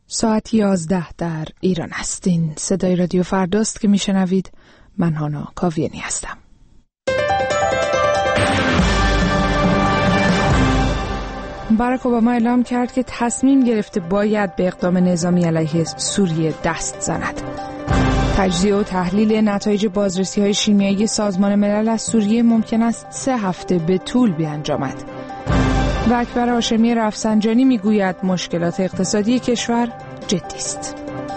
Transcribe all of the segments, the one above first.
ساعت 11 در ایران است. این صدای رادیو فرداست که میشنوید. من هانا کاویانی هستم. باراک اوباما اعلام کرد که تصمیم گرفته باید به اقدام نظامی علیه سوریه دست زند. تجزیه و تحلیل نتایج بازرسی‌های شیمیایی سازمان ملل از سوریه ممکن است 3 هفته به طول بیانجامد. و اکبر هاشمی رفسنجانی میگوید مشکلات اقتصادی کشور جدی است.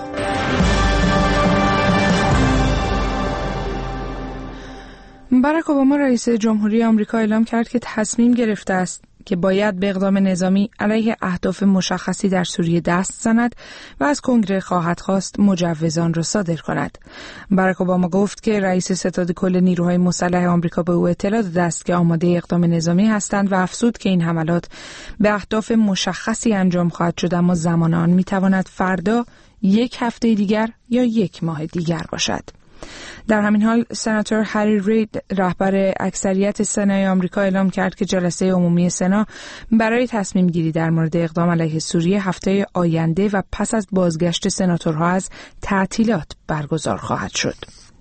باراک اوباما رئیس جمهوری آمریکا اعلام کرد که تصمیم گرفته است که باید به اقدام نظامی علیه اهداف مشخصی در سوریه دست زند و از کنگره خواهد خواست مجوز آن را صادر کند. باراک اوباما گفت که رئیس ستاد کل نیروهای مسلح آمریکا به او اطلاع داده است که آماده اقدام نظامی هستند و افزود که این حملات به اهداف مشخصی انجام خواهد شد، اما زمان آن میتواند فردا، 1 هفته دیگر یا 1 ماه دیگر باشد. در همین حال سناتور هری رید، رهبر اکثریت سنای آمریکا، اعلام کرد که جلسه عمومی سنا برای تصمیم گیری در مورد اقدام علیه سوریه هفته آینده و پس از بازگشت سناتورها از تعطیلات برگزار خواهد شد.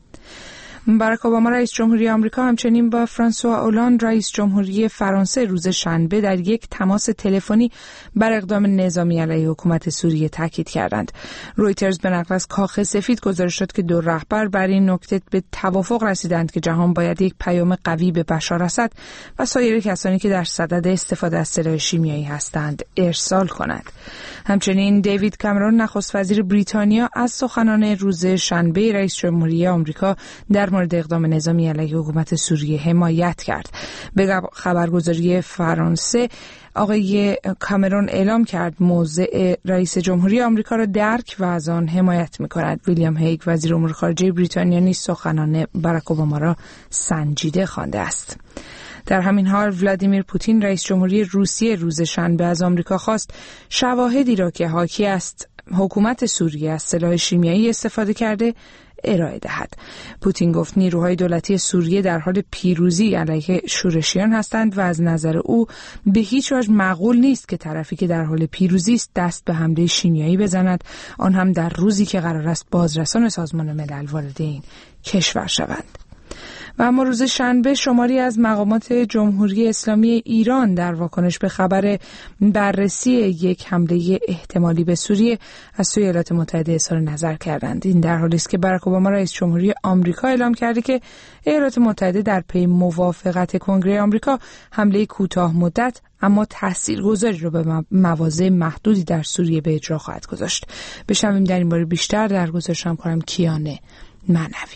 باراک اوباما رئیس جمهوری آمریکا همچنین با فرانسوا اولاند رئیس جمهوری فرانسه روز شنبه در یک تماس تلفنی بر اقدام نظامی علیه حکومت سوریه تاکید کردند. رویترز به نقل از کاخ سفید گزارش داد که 2 رهبر بر این نکته به توافق رسیدند که جهان باید یک پیام قوی به بشار اسد و سایر کسانی که در صدد استفاده از سلاح شیمیایی هستند ارسال کند. همچنین دیوید کامرون نخست وزیر بریتانیا از سخنان روز شنبه رئیس جمهوری آمریکا در مورد اقدام نظامی علیه حکومت سوریه حمایت کرد. به خبرگزاری فرانسه آقای کامرون اعلام کرد موضع رئیس جمهوری آمریکا را درک و از آن حمایت می‌کند. ویلیام هیگ وزیر امور خارجه بریتانیا نیز سخنان باراک اوباما را سنجیده خوانده است. در همین حال ولادیمیر پوتین رئیس جمهوری روسیه روز شنبه از آمریکا خواست شواهدی را که حاکی است حکومت سوریه از سلاح شیمیایی استفاده کرده ارائه دهد. پوتین گفت نیروهای دولتی سوریه در حال پیروزی علیه شورشیان هستند و از نظر او به هیچ وجه معقول نیست که طرفی که در حال پیروزی است دست به حمله شیمیایی بزند، آن هم در روزی که قرار است بازرسان سازمان ملل وارد این کشور شوند. و اما روز شنبه شماری از مقامات جمهوری اسلامی ایران در واکنش به خبر بررسی یک حمله احتمالی به سوریه از سوی ایالات متحده اظهار نظر کردند. این در حالی است که باراک اوباما رئیس جمهوری آمریکا اعلام کرده که ایالات متحده در پی موافقت کنگره آمریکا حمله کوتاه مدت اما تاثیرگذاری را به مواضع محدودی در سوریه به اجرا خواهد گذاشت. بشنویم در این باره بیشتر در گزارش همکارم کیان معنوی.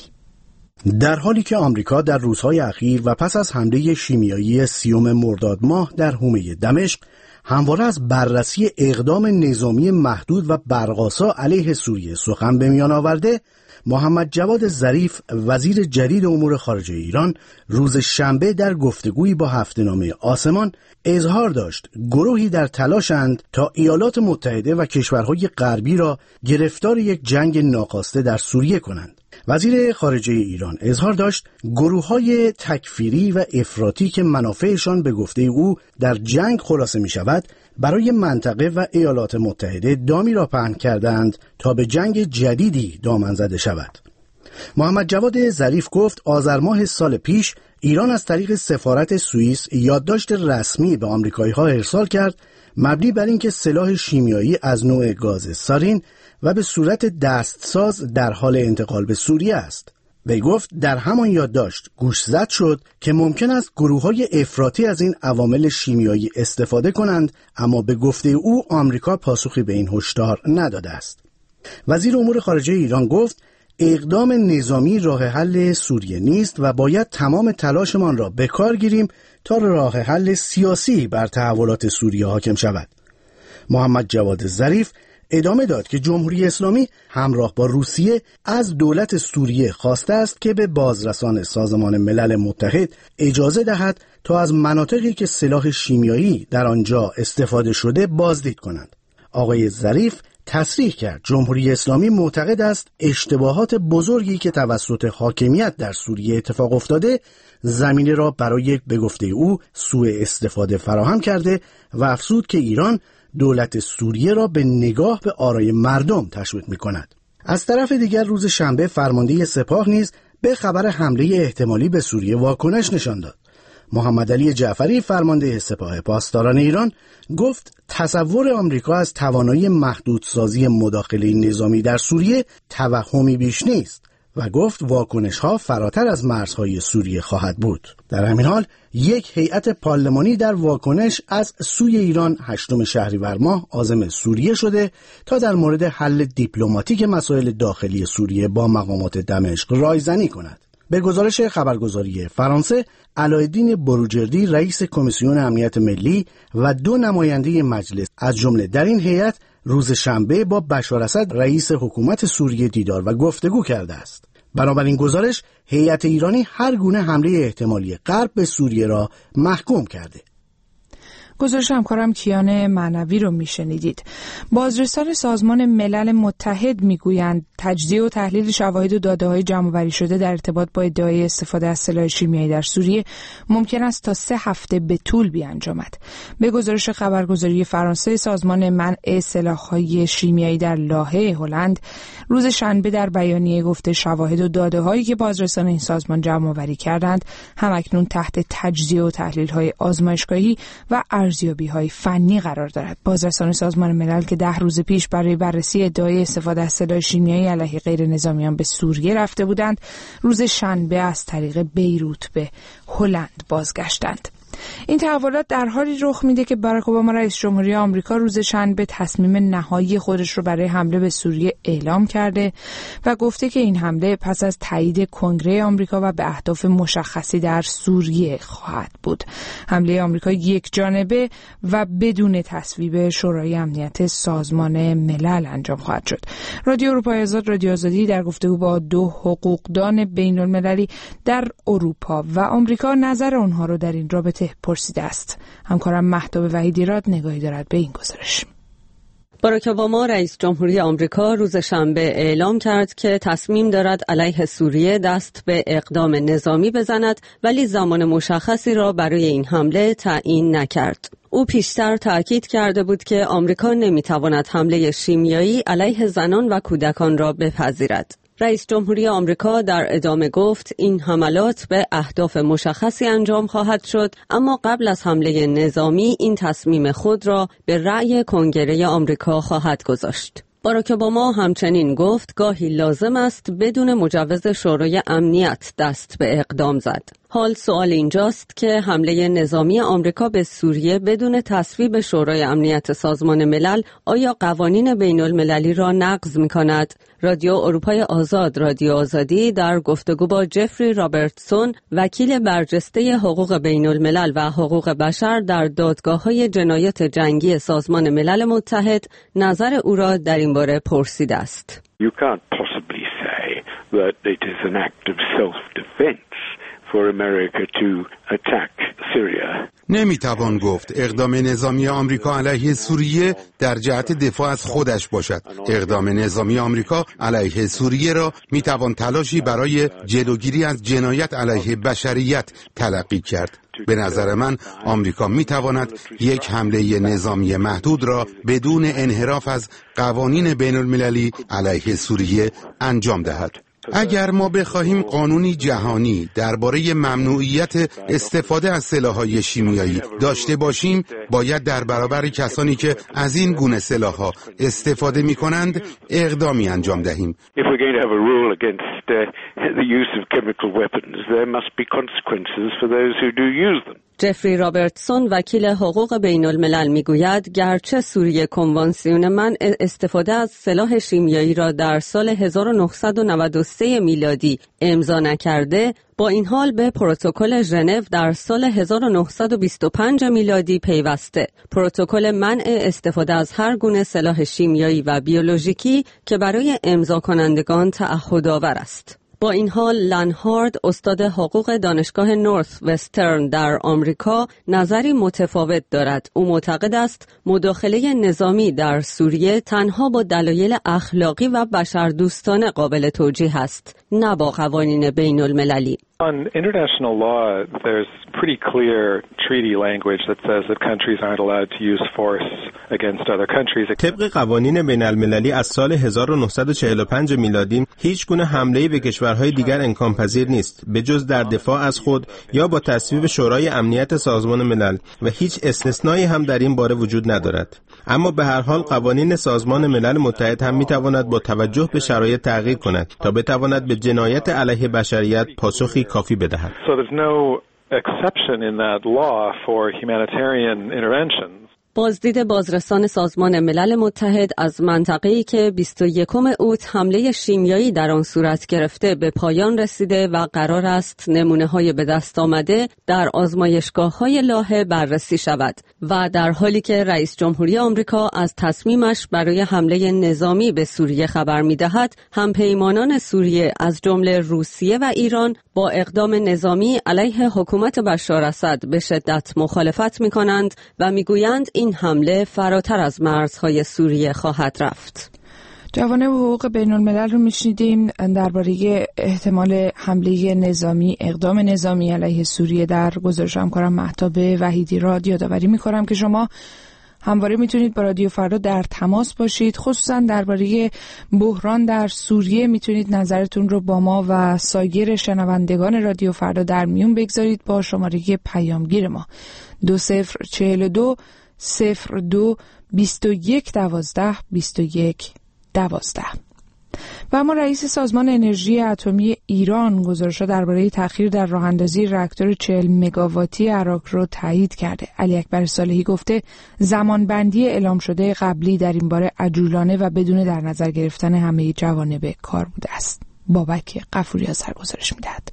در حالی که آمریکا در روزهای اخیر و پس از حمله شیمیایی 30 مرداد ماه در حومه دمشق همواره از بررسی اقدام نظامی محدود و برق‌آسا علیه سوریه سخن به میان آورده، محمد جواد ظریف وزیر جدید امور خارجه ایران روز شنبه در گفتگویی با هفته‌نامه آسمان اظهار داشت گروهی در تلاشند تا ایالات متحده و کشورهای غربی را گرفتار یک جنگ ناخواسته در سوریه کنند. وزیر خارجه ایران اظهار داشت گروه‌های تکفیری و افراطی که منافعشان به گفته او در جنگ خلاصه می شود برای منطقه و ایالات متحده دامی را پهن کردند تا به جنگ جدیدی دامن زده شود. محمد جواد ظریف گفت آذر ماه سال پیش ایران از طریق سفارت سوئیس یادداشت رسمی به آمریکایی‌ها ارسال کرد مبنی بر اینکه سلاح شیمیایی از نوع گاز سارین و به صورت دستساز در حال انتقال به سوریه است. وی گفت در همان یادداشت گوشزد شد که ممکن است گروه‌های افراطی از این عوامل شیمیایی استفاده کنند، اما به گفته او آمریکا پاسخی به این هشدار نداده است. وزیر امور خارجه ایران گفت اقدام نظامی راه حل سوریه نیست و باید تمام تلاشمان را به کار گیریم تا راه حل سیاسی بر تحولات سوریه حاکم شود. محمد جواد ظریف ادامه داد که جمهوری اسلامی همراه با روسیه از دولت سوریه خواسته است که به بازرسان سازمان ملل متحد اجازه دهد تا از مناطقی که سلاح شیمیایی در آنجا استفاده شده بازدید کنند. آقای ظریف تصریح کرد جمهوری اسلامی معتقد است اشتباهات بزرگی که توسط حاکمیت در سوریه اتفاق افتاده زمینه را برای به گفته او سوء استفاده فراهم کرده و افزود که ایران دولت سوریه را به نگاه به آرای مردم تشویق می‌کند. از طرف دیگر روز شنبه فرمانده سپاه نیز به خبر حمله احتمالی به سوریه واکنش نشان داد. محمد علی جعفری فرمانده سپاه پاسداران ایران گفت تصور آمریکا از توانایی محدودسازی مداخله نظامی در سوریه توهمی بیش نیست و گفت واکنش‌ها فراتر از مرزهای سوریه خواهد بود. در همین حال یک هیئت پارلمانی در واکنش از سوی ایران 8 شهریور ماه عازم سوریه شده تا در مورد حل دیپلماتیک مسائل داخلی سوریه با مقامات دمشق رایزنی کند. به گزارش خبرگزاری فرانسه، علایالدین بروجردی رئیس کمیسیون امنیت ملی و 2 نماینده مجلس از جمله در این هیئت روز شنبه با بشار اسد رئیس حکومت سوریه دیدار و گفتگو کرده است. بنابراین گزارش هیئت ایرانی هر گونه حمله احتمالی غرب به سوریه را محکوم کرده. گزارش همکارم کیان معنوی رو میشنیدید. بازرسان سازمان ملل متحد میگویند تجزیه و تحلیل شواهد و داده‌های جمع‌آوری شده در ارتباط با ادعای استفاده از سلاح شیمیایی در سوریه ممکن است تا 3 هفته به طول بیانجامد. به گزارش خبرگزاری فرانسه، سازمان منع سلاح‌های شیمیایی در لاهه هلند روز شنبه در بیانیه گفته شواهد و داده‌هایی که بازرسان این سازمان جمع‌آوری کردند همکنون تحت تجزیه و تحلیل‌های آزمایشگاهی و ارزیابی‌های فنی قرار دارد. بازرسان سازمان ملل که 10 روز پیش برای بررسی ادعای استفاده از سلاح شیمیایی علیه غیر نظامیان به سوریه رفته بودند، روز شنبه از طریق بیروت به هلند بازگشتند. این تحولات در حالی رخ میده که باراک اوباما رئیس جمهوری آمریکا روز شنبه تصمیم نهایی خودش رو برای حمله به سوریه اعلام کرده و گفته که این حمله پس از تایید کنگره آمریکا و به اهداف مشخصی در سوریه خواهد بود. حمله آمریکا یک جانبه و بدون تصویب شورای امنیت سازمان ملل انجام خواهد شد. رادیو اروپای آزاد، رادیو آزادی در گفتگو با 2 حقوقدان بین‌المللی در اروپا و آمریکا نظر آنها رو در این رابطه پرسیده است. همکارم مهتاب وحیدی‌راد نگاهی دارد به این گزارش. باراک اوباما رئیس جمهوری آمریکا روز شنبه اعلام کرد که تصمیم دارد علیه سوریه دست به اقدام نظامی بزند، ولی زمان مشخصی را برای این حمله تعیین نکرد. او پیشتر تأکید کرده بود که آمریکا نمیتواند حمله شیمیایی علیه زنان و کودکان را بپذیرد. رئیس جمهوری آمریکا در ادامه گفت این حملات به اهداف مشخصی انجام خواهد شد، اما قبل از حمله نظامی این تصمیم خود را به رأی کنگره آمریکا خواهد گذاشت. باراک اوباما همچنین گفت گاهی لازم است بدون مجوز شورای امنیت دست به اقدام زد. حال سوال اینجاست که حمله نظامی آمریکا به سوریه بدون تصویب شورای امنیت سازمان ملل آیا قوانین بین المللی را نقض می کند؟ رادیو اروپای آزاد، رادیو آزادی در گفتگو با جفری رابرتسون، وکیل برجسته حقوق بین الملل و حقوق بشر در دادگاه‌های جنایات جنگی سازمان ملل متحد، نظر او را در این باره پرسیده است. You can't possibly say that it is an act of self-defense for America to attack Syria. نمیتوان گفت اقدام نظامی آمریکا علیه سوریه در جهت دفاع از خودش باشد. اقدام نظامی آمریکا علیه سوریه را میتوان تلاشی برای جلوگیری از جنایت علیه بشریت تلقی کرد. به نظر من آمریکا میتواند یک حمله نظامی محدود را بدون انحراف از قوانین بین المللی علیه سوریه انجام دهد. اگر ما بخواهیم قانونی جهانی درباره ممنوعیت استفاده از سلاح‌های شیمیایی داشته باشیم، باید در برابر کسانی که از این گونه سلاح‌ها استفاده می‌کنند اقدامی انجام دهیم. جفری رابرتسون، وکیل حقوق بین الملل میگوید گرچه سوریه کنوانسیون منع استفاده از سلاح شیمیایی را در سال 1993 میلادی امضا نکرده، با این حال به پروتکل ژنو در سال 1925 میلادی پیوسته. پروتکل منع استفاده از هر گونه سلاح شیمیایی و بیولوژیکی که برای امضا کنندگان تعهدآور است. با این حال لنهارد، استاد حقوق دانشگاه نورث وسترن در آمریکا، نظری متفاوت دارد. او معتقد است مداخله نظامی در سوریه تنها با دلایل اخلاقی و بشردوستانه قابل توجیه است، نه با قوانین بین المللی. On international law, there's pretty clear treaty language that says that countries aren't allowed to use force against other countries. طبق قوانین بین‌المللی از سال 1945 میلادی هیچ گونه حمله‌ای به کشورهای دیگر امکان پذیر نیست به جز در دفاع از خود یا با تصویب شورای امنیت سازمان ملل و هیچ استثنایی هم در این باره وجود ندارد. اما به هر حال قوانین سازمان ملل متحد هم می‌تواند با توجه به شرایط تغییر کند تا بتواند به جنایت علیه بشریت پاسخی کافی بدهد. So there's no exception in that law for humanitarian interventions. بازدید بازرسان سازمان ملل متحد از منطقه‌ای که 21 اوت حمله شیمیایی در آن صورت گرفته به پایان رسیده و قرار است نمونه‌های به دست آمده در آزمایشگاه‌های لاهه بررسی شود و در حالی که رئیس جمهوری آمریکا از تصمیمش برای حمله نظامی به سوریه خبر می‌دهد، همپیمانان سوریه از جمله روسیه و ایران با اقدام نظامی علیه حکومت بشار اسد به شدت مخالفت می‌کنند و می‌گویند این حمله فراتر از مرزهای سوریه خواهد رفت. جوانب حقوق بین الملل رو میشنیدیم درباره احتمال حمله نظامی، اقدام نظامی علیه سوریه. در گزارش همکارم مهتاب وحیدی را یادآوری می‌کنم که شما همواره میتونید با رادیو فردا در تماس باشید، خصوصا درباره بحران در سوریه میتونید نظرتون رو با ما و سایر شنوندگان رادیو فردا در میون بگذارید با شماره پیامگیر ما 2042 02 21 12 21 12. و اما رئیس سازمان انرژی اتمی ایران گزارش درباره تأخیر در راه‌اندازی راکتور 40 مگاواتی عراق رو تایید کرده. علی اکبر صالحی گفته زمانبندی اعلام شده قبلی در این باره عجولانه و بدون در نظر گرفتن همه جوانب کار بوده است. بابک غفوری از گزارش می‌دهد.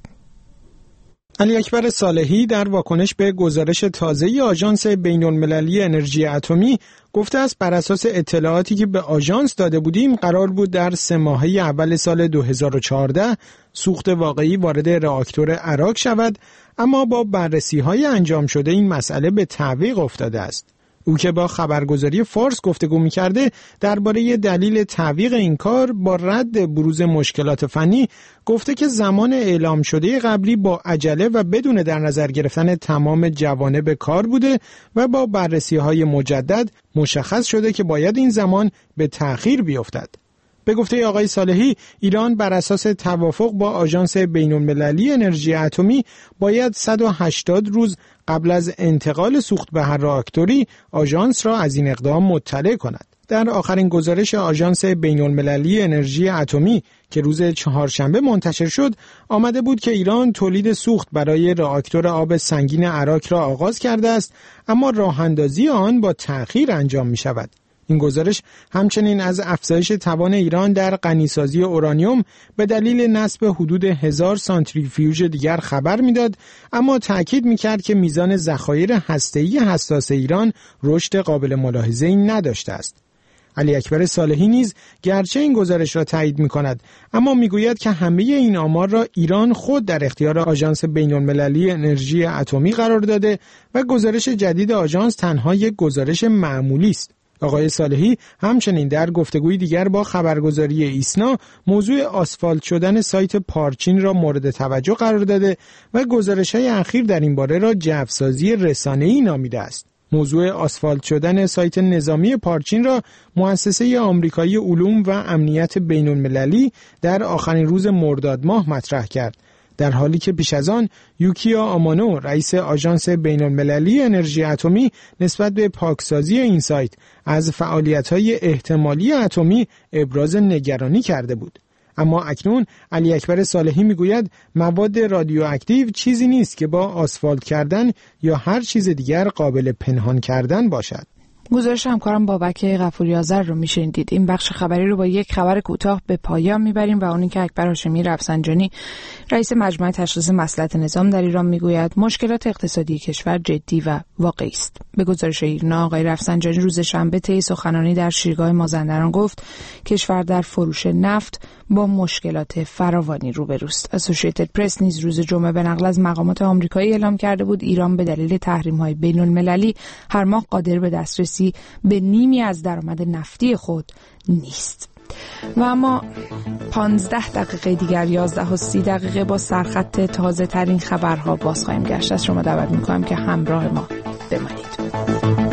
علی اکبر صالحی در واکنش به گزارش تازه‌ای آژانس بین‌المللی انرژی اتمی گفته است بر اساس اطلاعاتی که به آژانس داده بودیم قرار بود در 3 ماهه اول سال 2014 سوخت واقعی وارد راکتور عراق شود، اما با بررسی‌های انجام شده این مسئله به تعویق افتاده است. او که با خبرگزاری فارس گفتگو می‌کرده درباره دلیل تعویق این کار با رد بروز مشکلات فنی گفته که زمان اعلام شده قبلی با عجله و بدون در نظر گرفتن تمام جوانب کار بوده و با بررسی‌های مجدد مشخص شده که باید این زمان به تأخیر بیفتد. به گفته آقای صالحی، ایران بر اساس توافق با آژانس بین‌المللی انرژی اتمی باید 180 روز قبل از انتقال سوخت به هر راکتوری آژانس را از این اقدام مطلع کند. در آخرین گزارش آژانس بین‌المللی انرژی اتمی که روز چهارشنبه منتشر شد، آمده بود که ایران تولید سوخت برای راکتور آب سنگین عراق را آغاز کرده است، اما راه‌اندازی آن با تأخیر انجام می شود. این گزارش همچنین از افزایش توان ایران در غنیسازی اورانیوم به دلیل نصب حدود 1000 سانتریفیوژ دیگر خبر میداد، اما تأکید میکرد که میزان ذخایر هسته‌ای حساس ایران رشد قابل ملاحظه‌ای نداشته است. علی اکبر صالحی نیز گرچه این گزارش را تایید می‌کند، اما میگوید که همه این آمار را ایران خود در اختیار آژانس بین‌المللی انرژی اتمی قرار داده و گزارش جدید آژانس تنها یک گزارش معمولی است. آقای صالحی همچنین در گفتگوی دیگر با خبرگزاری ایسنا موضوع آسفالت شدن سایت پارچین را مورد توجه قرار داده و گزارش‌های اخیر در این باره را جوسازی رسانه‌ای نامیده است. موضوع آسفالت شدن سایت نظامی پارچین را مؤسسه آمریکایی علوم و امنیت بین‌المللی در آخرین روز مرداد ماه مطرح کرد، در حالی که پیش از آن یوکیا آمانو رئیس آژانس بین‌المللی انرژی اتمی نسبت به پاکسازی این سایت از فعالیت‌های احتمالی اتمی ابراز نگرانی کرده بود. اما اکنون علی اکبر صالحی میگوید مواد رادیواکتیو چیزی نیست که با آسفالت کردن یا هر چیز دیگر قابل پنهان کردن باشد. گزارش همکارم بابک غفوری آذر رو میشنیدید. این بخش خبری رو با یک خبر کوتاه به پایان میبریم و اون که اکبر هاشمی رفسنجانی رئیس مجمع تشخیص مصلحت نظام در ایران میگوید مشکلات اقتصادی کشور جدی و واقعی است. به گزارش ایرنا آقای رفسنجانی روز شنبه طی سخنرانی در شیرگاه مازندران گفت کشور در فروش نفت با مشکلات فراوانی روبروست. اسوسییتد پرس نیز روز جمعه به نقل از مقامات آمریکایی اعلام کرده بود ایران به دلیل تحریم‌های بین‌المللی هر ماه قادر به دسترسی به نیمی از درآمد نفتی خود نیست. و اما 15 دقیقه دیگر 11:30 با سرخط تازه ترین خبرها باز خواهیم گشت. از شما دعوت میکنم که همراه ما بمانید.